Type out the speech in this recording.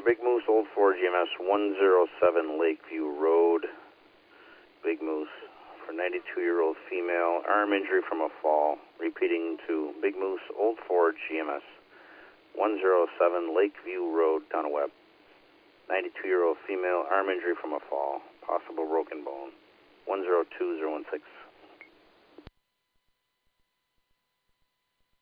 Big Moose, Old Ford, GMS 107 Lakeview Road. Big Moose for 92-year-old female, arm injury from a fall. Repeating to Big Moose, Old Ford, GMS 107 Lakeview Road, Donna Webb. 92-year-old female, arm injury from a fall. Possible broken bone. 102016.